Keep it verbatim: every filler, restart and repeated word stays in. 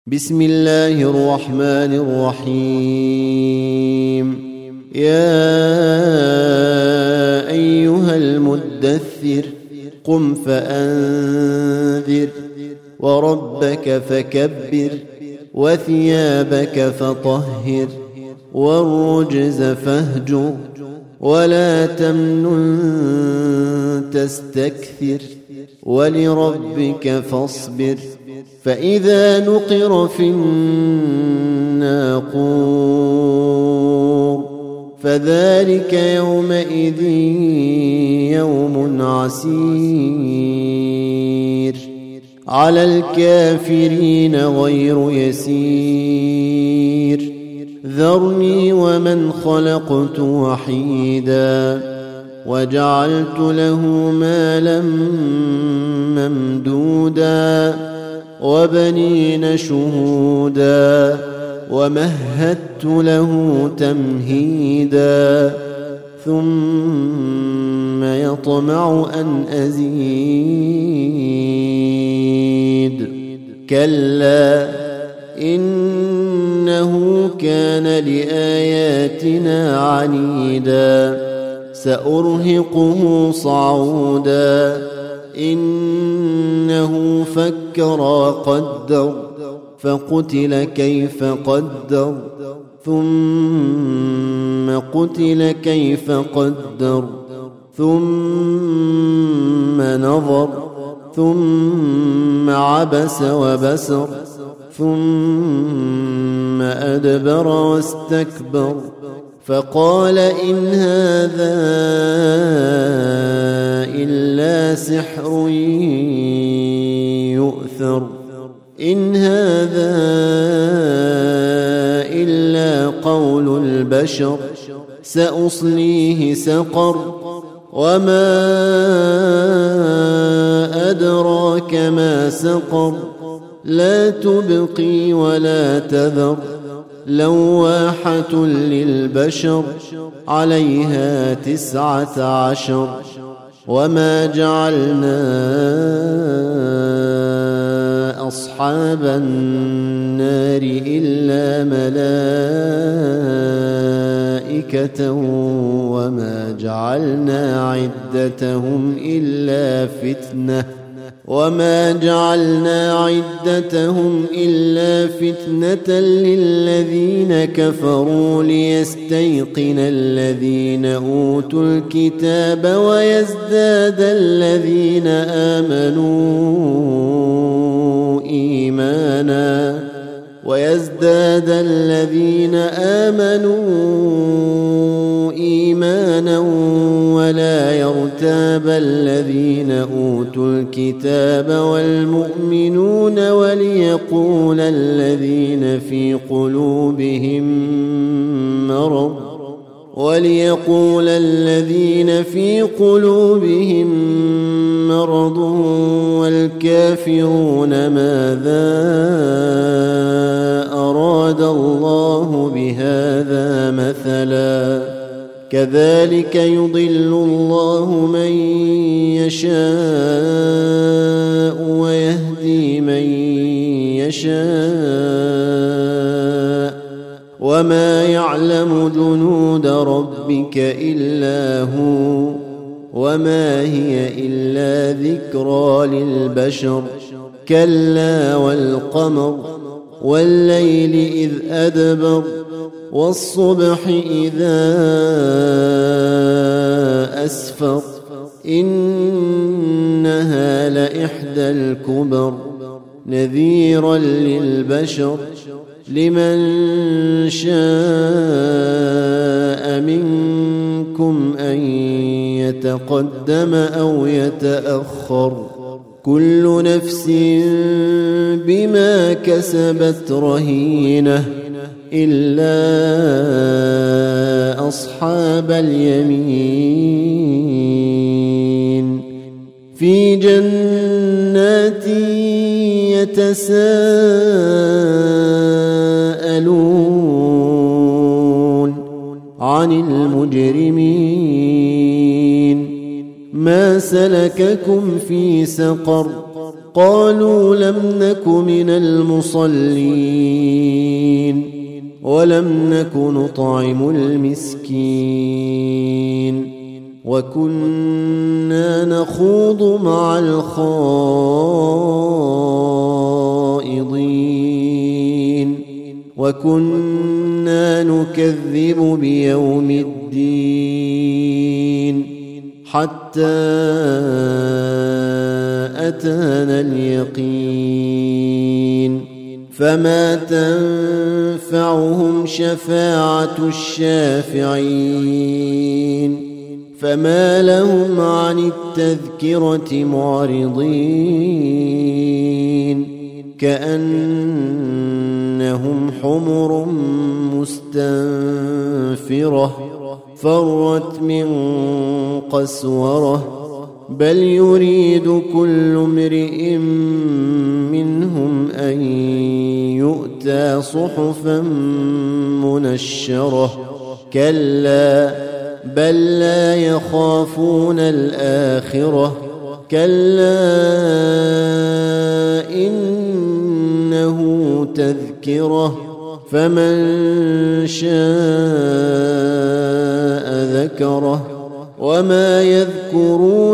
بسم الله الرحمن الرحيم. يا أيها المدثر قم فأنذر وربك فكبر وثيابك فطهر والرجز فاهجر ولا تمنن تستكثر ولربك فاصبر. فإذا نقر في الناقور فذلك يومئذ يوم عسير على الكافرين غير يسير. ذرني ومن خلقت وحيدا وجعلت له مالا ممدودا وبنين شهودا ومهدت له تمهيدا ثم يطمع أن أزيد. كلا إنه كان لآياتنا عنيدا سأرهقه صعودا. إنه فكر وقدر فقتل كيف قدر ثم قتل كيف قدر ثم نظر ثم عبس وبسر ثم أدبر واستكبر فقال إن هذا إلا سحر يؤثر إن هذا إلا قول البشر سأصليه سقر وما أدراك ما سقر لا تبقي ولا تذر لواحة للبشر عليها تسعة عشر. وما جعلنا أصحاب النار إلا ملائكة وما جعلنا عدتهم إلا فتنة وما جعلنا عدتهم إلا فتنة للذين كفروا ليستيقن الذين أوتوا الكتاب ويزداد الذين آمنوا إيمانا ويزداد الذين آمنوا إيمانا ولا يرتاب الذين أوتوا الكتاب والمؤمنون وليقول الذين في قلوبهم مرض وليقول الذين في قلوبهم مرض والكافرون ماذا أراد الله بهذا مثلا كذلك يضل الله من يشاء ويهدي من يشاء وما يعلم جنود ربك إلا هو وما هي إلا ذكرى للبشر. كلا والقمر والليل إذ أدبر والصبح إذا أسفر إنها لإحدى الكبر نذيرا للبشر لمن شاء منكم أن يتقدم أو يتأخر كل نفس بما كسبت رهينة إلا أصحاب اليمين في جنات يتساءلون عن المجرمين ما سلككم في سقر قالوا لم نك من المصلين ولم نك نطعم المسكين وكنا نخوض مع الخائضين وكنا نكذب بيوم الدين حتى أتانا اليقين فما تنفعهم شفاعة الشافعين فما لهم عن التذكرة معرضين كأنهم حمر مستنفرة فرت من قسورة بل يريد كل امرئ منهم أن يؤتى صحفا منشرة كلا بل لا يخافون الآخرة كلا إنه تذكرة فمن شاء ذكره وما يذكرون